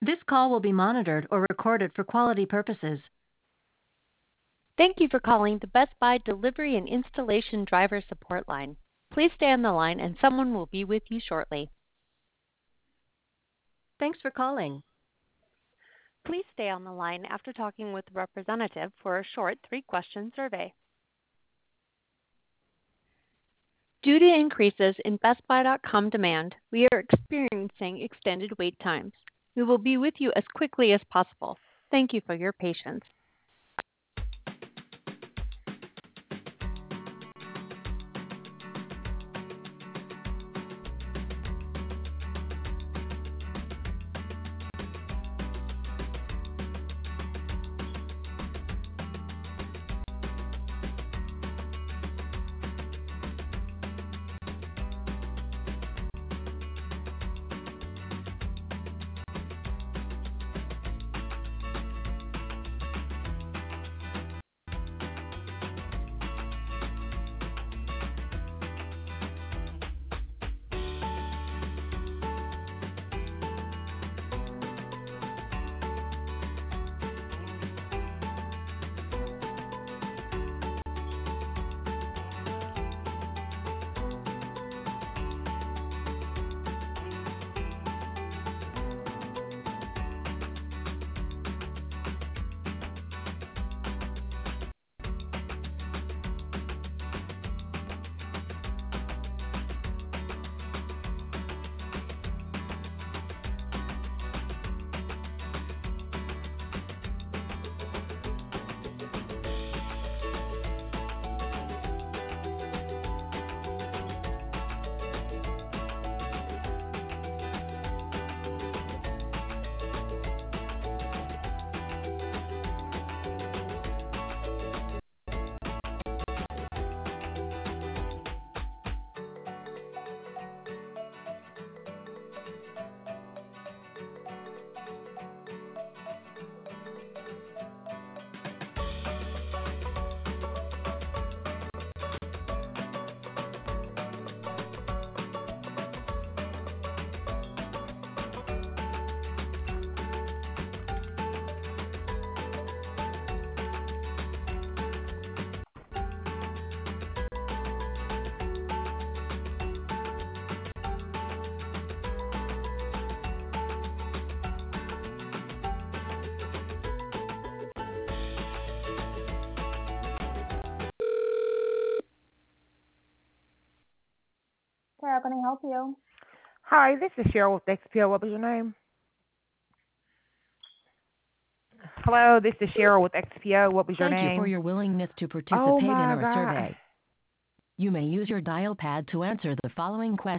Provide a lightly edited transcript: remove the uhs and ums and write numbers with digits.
This call will be monitored or recorded for quality purposes. Thank you for calling the Best Buy Delivery and Installation Driver Support Line. Please stay on the line and someone will be with you shortly. Thanks for calling. Please stay on the line after talking with a representative for a short 3-question survey. Due to increases in BestBuy.com demand, we are experiencing extended wait times. We will be with you as quickly as possible. Thank you for your patience. How can I help you? Hi, this is Cheryl with XPO. What was your name? Hello, this is Cheryl with XPO. What was your name? Thank you for your willingness to participate Oh in my our God. survey. You may use your dial pad to answer the following questions.